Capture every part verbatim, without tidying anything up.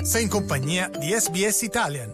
Sei in compagnia di S B S Italian.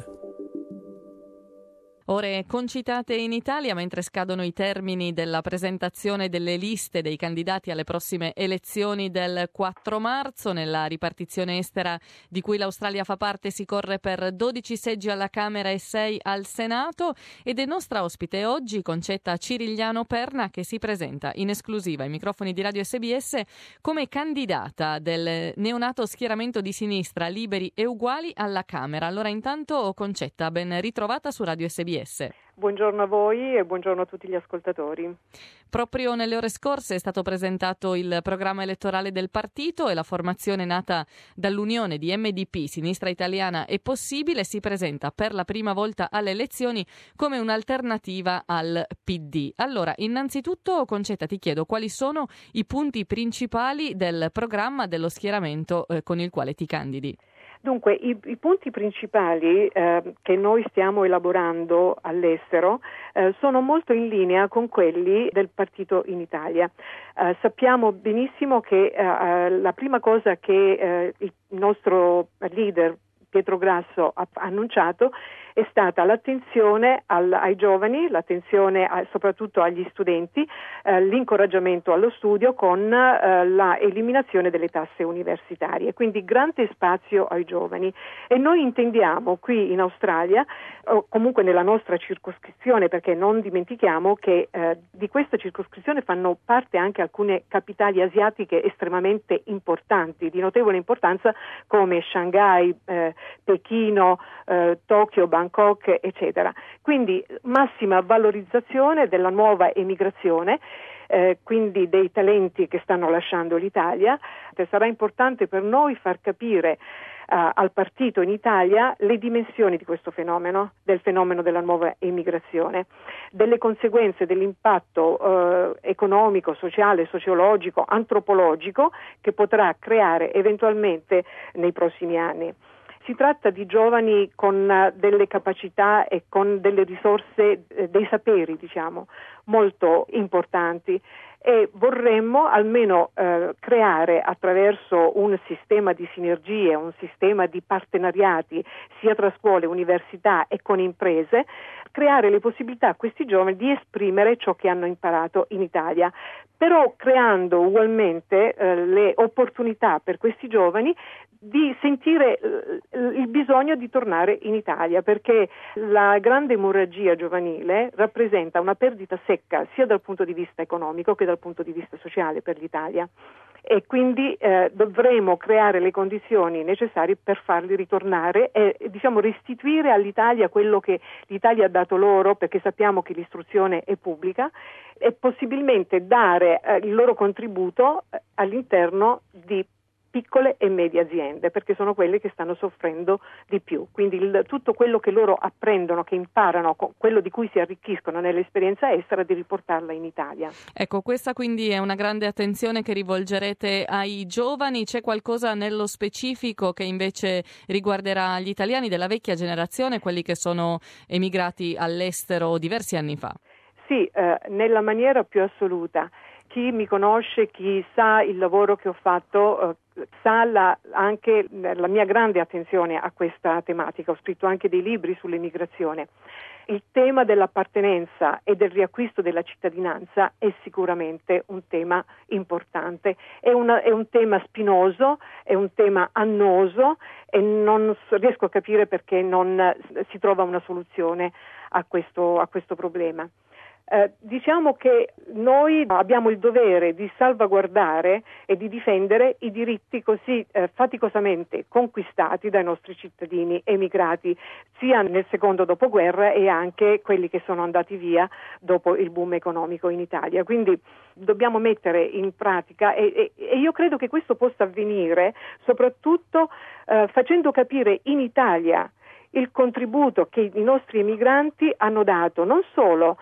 Ore concitate in Italia mentre scadono i termini della presentazione delle liste dei candidati alle prossime elezioni del quattro marzo. Nella ripartizione estera di cui l'Australia fa parte si corre per dodici seggi alla Camera e sei al Senato ed è nostra ospite oggi Concetta Cirigliano Perna, che si presenta in esclusiva ai microfoni di Radio S B S come candidata del neonato schieramento di sinistra Liberi e Uguali alla Camera. Allora intanto Concetta, ben ritrovata su Radio S B S. Buongiorno a voi e buongiorno a tutti gli ascoltatori. Proprio nelle ore scorse è stato presentato il programma elettorale del partito e la formazione nata dall'unione di M D P, Sinistra Italiana è Possibile, si presenta per la prima volta alle elezioni come un'alternativa al P D. Allora, innanzitutto, Concetta, ti chiedo quali sono i punti principali del programma dello schieramento eh, con il quale ti candidi. Dunque, i, i punti principali eh, che noi stiamo elaborando all'estero eh, sono molto in linea con quelli del partito in Italia. Eh, sappiamo benissimo che eh, la prima cosa che eh, il nostro leader Pietro Grasso ha annunciato è stata l'attenzione al, ai giovani, l'attenzione a, soprattutto agli studenti, eh, l'incoraggiamento allo studio con eh, la eliminazione delle tasse universitarie, quindi grande spazio ai giovani. E noi intendiamo qui in Australia, o comunque nella nostra circoscrizione, perché non dimentichiamo che eh, di questa circoscrizione fanno parte anche alcune capitali asiatiche estremamente importanti, di notevole importanza, come Shanghai, eh, Pechino, eh, Tokyo, Bangkok, eccetera. Quindi massima valorizzazione della nuova emigrazione, eh, quindi dei talenti che stanno lasciando l'Italia. E sarà importante per noi far capire Uh, al partito in Italia le dimensioni di questo fenomeno, del fenomeno della nuova emigrazione, delle conseguenze, dell'impatto uh, economico, sociale, sociologico, antropologico che potrà creare eventualmente nei prossimi anni. Si tratta di giovani con uh, delle capacità e con delle risorse, eh, dei saperi, diciamo, molto importanti. E vorremmo almeno eh, creare attraverso un sistema di sinergie, un sistema di partenariati sia tra scuole, università e con imprese, creare le possibilità a questi giovani di esprimere ciò che hanno imparato in Italia, però creando ugualmente eh, le opportunità per questi giovani di sentire eh, il bisogno di tornare in Italia, perché la grande emorragia giovanile rappresenta una perdita secca sia dal punto di vista economico che dal punto di vista sociale per l'Italia, e quindi eh, dovremo creare le condizioni necessarie per farli ritornare e, diciamo, restituire all'Italia quello che l'Italia ha dato loro, perché sappiamo che l'istruzione è pubblica, e possibilmente dare eh, il loro contributo eh, all'interno di piccole e medie aziende, perché sono quelle che stanno soffrendo di più. Quindi il, tutto quello che loro apprendono, che imparano, quello di cui si arricchiscono nell'esperienza estera, di riportarla in Italia. Ecco, questa quindi è una grande attenzione che rivolgerete ai giovani. C'è qualcosa nello specifico che invece riguarderà gli italiani della vecchia generazione, quelli che sono emigrati all'estero diversi anni fa? Sì, eh, nella maniera più assoluta. Chi mi conosce, chi sa il lavoro che ho fatto, eh, sa la, anche la mia grande attenzione a questa tematica. Ho scritto anche dei libri sull'emigrazione. Il tema dell'appartenenza e del riacquisto della cittadinanza è sicuramente un tema importante. È, una, è un tema spinoso, è un tema annoso e non riesco a capire perché non si trova una soluzione a questo, a questo problema. Eh, diciamo che noi abbiamo il dovere di salvaguardare e di difendere i diritti così eh, faticosamente conquistati dai nostri cittadini emigrati, sia nel secondo dopoguerra e anche quelli che sono andati via dopo il boom economico in Italia. Quindi dobbiamo mettere in pratica e, e, e io credo che questo possa avvenire soprattutto eh, facendo capire in Italia il contributo che i nostri emigranti hanno dato non solo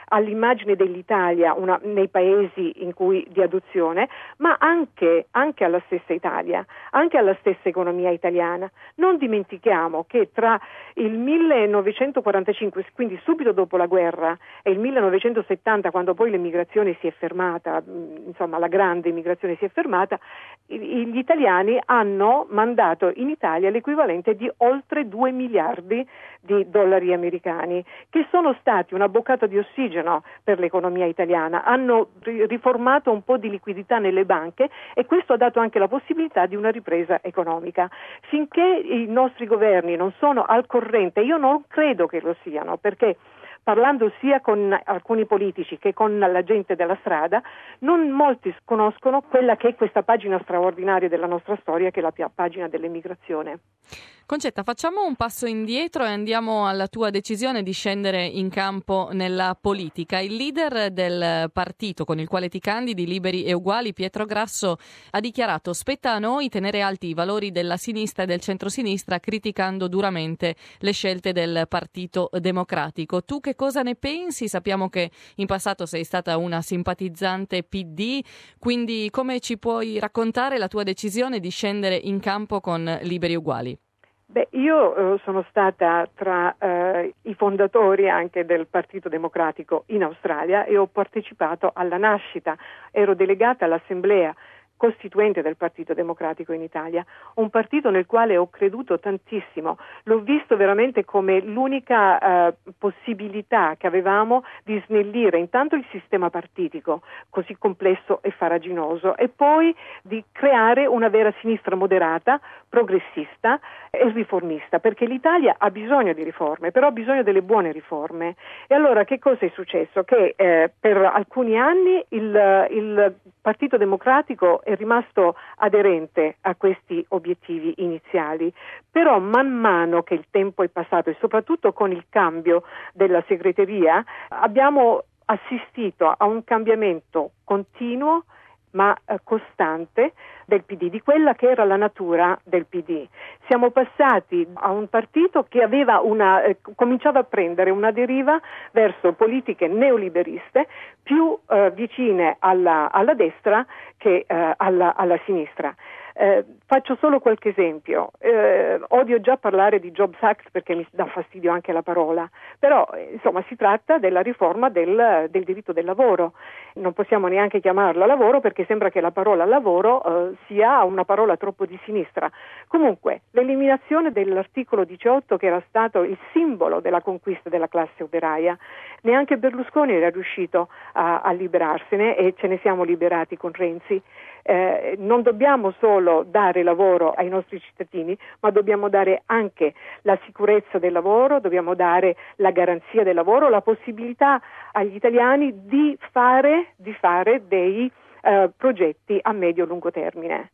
all'immagine dell'Italia una, nei paesi in cui di adozione, ma anche, anche alla stessa Italia, anche alla stessa economia italiana. Non dimentichiamo che tra il millenovecentoquarantacinque, quindi subito dopo la guerra, e il millenovecentosettanta, quando poi l'emigrazione si è fermata, insomma la grande immigrazione si è fermata, gli italiani hanno mandato in Italia l'equivalente di oltre due miliardi di dollari americani, che sono stati una boccata di ossigeno per l'economia italiana, hanno riformato un po' di liquidità nelle banche e questo ha dato anche la possibilità di una ripresa economica. Finché i nostri governi non sono al corrente, io non credo che lo siano, perché parlando sia con alcuni politici che con la gente della strada, non molti conoscono quella che è questa pagina straordinaria della nostra storia, che è la pagina dell'emigrazione. Concetta, facciamo un passo indietro e andiamo alla tua decisione di scendere in campo nella politica. Il leader del partito con il quale ti candidi, Liberi e Uguali, Pietro Grasso, ha dichiarato: spetta a noi tenere alti i valori della sinistra e del centrosinistra, criticando duramente le scelte del Partito Democratico. Tu che cosa ne pensi? Sappiamo che in passato sei stata una simpatizzante P D, quindi come ci puoi raccontare la tua decisione di scendere in campo con Liberi e Uguali? Beh, io eh, sono stata tra eh, i fondatori anche del Partito Democratico in Australia e ho partecipato alla nascita, ero delegata all'assemblea costituente del Partito Democratico in Italia, un partito nel quale ho creduto tantissimo, l'ho visto veramente come l'unica eh, possibilità che avevamo di snellire intanto il sistema partitico così complesso e farraginoso e poi di creare una vera sinistra moderata, progressista e riformista, perché l'Italia ha bisogno di riforme, però ha bisogno delle buone riforme. E allora che cosa è successo? Che eh, per alcuni anni il, il Partito Democratico è rimasto aderente a questi obiettivi iniziali, però man mano che il tempo è passato e soprattutto con il cambio della segreteria abbiamo assistito a un cambiamento continuo ma eh, costante del P D, di quella che era la natura del P D. Siamo passati a un partito che aveva una, eh, cominciava a prendere una deriva verso politiche neoliberiste più eh, vicine alla, alla destra che eh, alla, alla sinistra. Eh, faccio solo qualche esempio. Eh, odio già parlare di Jobs Act perché mi dà fastidio anche la parola, però eh, insomma si tratta della riforma del, del diritto del lavoro. Non possiamo neanche chiamarla lavoro perché sembra che la parola lavoro eh, sia una parola troppo di sinistra. Comunque, l'eliminazione dell'articolo diciotto, che era stato il simbolo della conquista della classe operaia, neanche Berlusconi era riuscito a, a liberarsene e ce ne siamo liberati con Renzi. Eh, non dobbiamo solo dare lavoro ai nostri cittadini, ma dobbiamo dare anche la sicurezza del lavoro, dobbiamo dare la garanzia del lavoro, la possibilità agli italiani di fare, di fare dei eh, progetti a medio-lungo termine.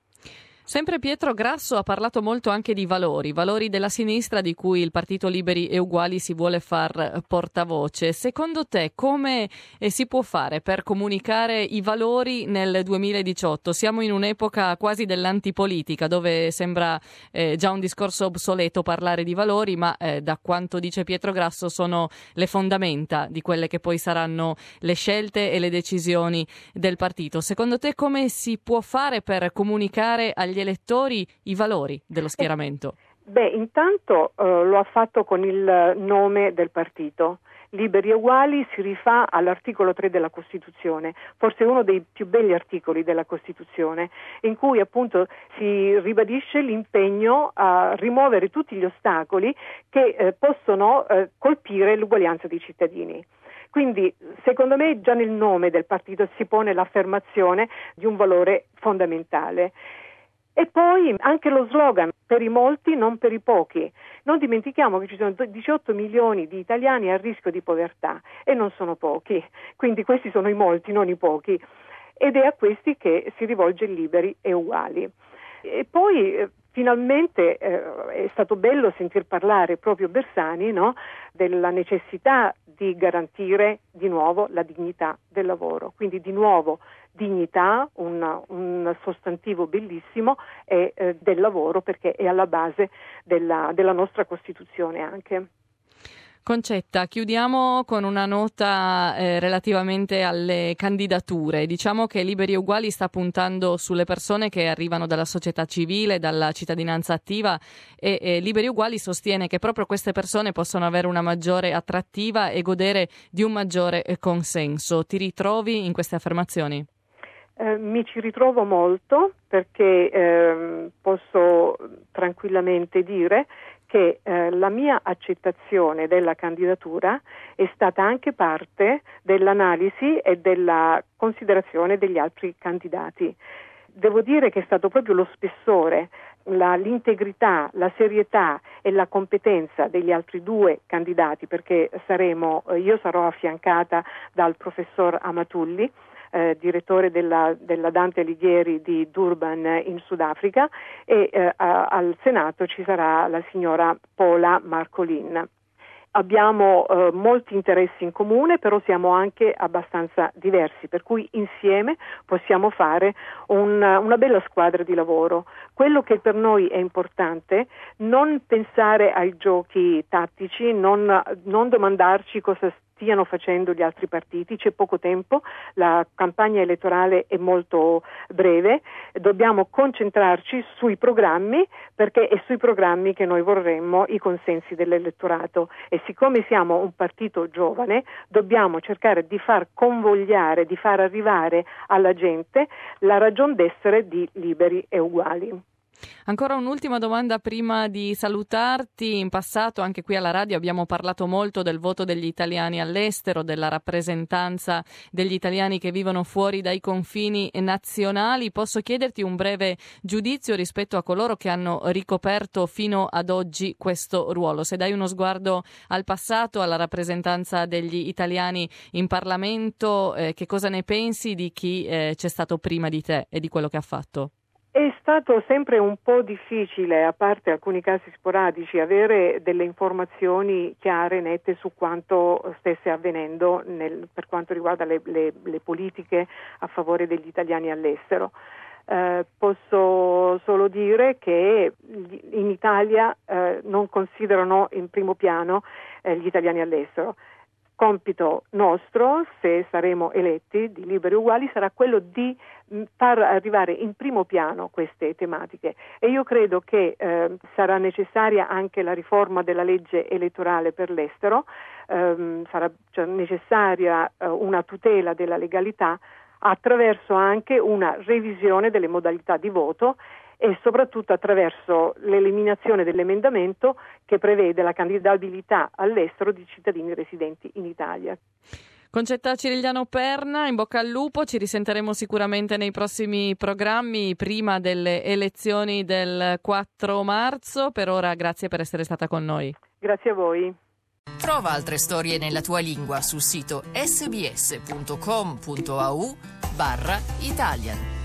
Sempre Pietro Grasso ha parlato molto anche di valori, valori della sinistra di cui il Partito Liberi e Uguali si vuole far portavoce. Secondo te come eh, si può fare per comunicare i valori nel duemiladiciotto? Siamo in un'epoca quasi dell'antipolitica dove sembra eh, già un discorso obsoleto parlare di valori, ma eh, da quanto dice Pietro Grasso sono le fondamenta di quelle che poi saranno le scelte e le decisioni del partito. Secondo te come si può fare per comunicare agli elettori i valori dello schieramento? Beh, intanto eh, lo ha fatto con il nome del partito. Liberi e Uguali si rifà all'articolo tre della Costituzione, forse uno dei più belli articoli della Costituzione, in cui appunto si ribadisce l'impegno a rimuovere tutti gli ostacoli che eh, possono eh, colpire l'uguaglianza dei cittadini. Quindi, secondo me, già nel nome del partito si pone l'affermazione di un valore fondamentale. E poi anche lo slogan, per i molti, non per i pochi. Non dimentichiamo che ci sono diciotto milioni di italiani a rischio di povertà e non sono pochi, quindi questi sono i molti, non i pochi. Ed è a questi che si rivolge Liberi e Uguali. E poi eh, finalmente eh, è stato bello sentir parlare proprio Bersani, no? Della necessità di garantire di nuovo la dignità del lavoro, quindi di nuovo dignità, un, un sostantivo bellissimo, è eh, del lavoro perché è alla base della, della nostra Costituzione anche. Concetta, chiudiamo con una nota eh, relativamente alle candidature. Diciamo che Liberi e Uguali sta puntando sulle persone che arrivano dalla società civile, dalla cittadinanza attiva e, e Liberi e Uguali sostiene che proprio queste persone possono avere una maggiore attrattiva e godere di un maggiore eh, consenso. Ti ritrovi in queste affermazioni? Eh, mi ci ritrovo molto perché eh, posso tranquillamente dire che eh, la mia accettazione della candidatura è stata anche parte dell'analisi e della considerazione degli altri candidati. Devo dire che è stato proprio lo spessore, la, l'integrità, la serietà e la competenza degli altri due candidati, perché saremo, io sarò affiancata dal professor Amatulli, Eh, direttore della, della Dante Alighieri di Durban in Sudafrica e eh, a, al Senato ci sarà la signora Paula Marcolin. Abbiamo eh, molti interessi in comune, però siamo anche abbastanza diversi, per cui insieme possiamo fare un, una bella squadra di lavoro. Quello che per noi è importante, non pensare ai giochi tattici, non, non domandarci cosa stiano facendo gli altri partiti, c'è poco tempo, la campagna elettorale è molto breve, dobbiamo concentrarci sui programmi perché è sui programmi che noi vorremmo i consensi dell'elettorato e siccome siamo un partito giovane dobbiamo cercare di far convogliare, di far arrivare alla gente la ragion d'essere di Liberi e Uguali. Ancora un'ultima domanda prima di salutarti. In passato anche qui alla radio abbiamo parlato molto del voto degli italiani all'estero, della rappresentanza degli italiani che vivono fuori dai confini nazionali. Posso chiederti un breve giudizio rispetto a coloro che hanno ricoperto fino ad oggi questo ruolo? Se dai uno sguardo al passato, alla rappresentanza degli italiani in Parlamento, eh, che cosa ne pensi di chi eh, c'è stato prima di te e di quello che ha fatto? È stato sempre un po' difficile, a parte alcuni casi sporadici, avere delle informazioni chiare, nette su quanto stesse avvenendo nel, per quanto riguarda le, le, le politiche a favore degli italiani all'estero. Eh, posso solo dire che in Italia eh, non considerano in primo piano eh, gli italiani all'estero. Compito nostro, se saremo eletti di Liberi e Uguali, sarà quello di far arrivare in primo piano queste tematiche e io credo che eh, sarà necessaria anche la riforma della legge elettorale per l'estero, ehm, sarà cioè, necessaria eh, una tutela della legalità attraverso anche una revisione delle modalità di voto e soprattutto attraverso l'eliminazione dell'emendamento che prevede la candidabilità all'estero di cittadini residenti in Italia. Concetta Cirigliano Perna, in bocca al lupo, ci risenteremo sicuramente nei prossimi programmi prima delle elezioni del quattro marzo. Per ora grazie per essere stata con noi. Grazie a voi. Trova altre storie nella tua lingua sul sito sbs punto com punto a u barra Italian.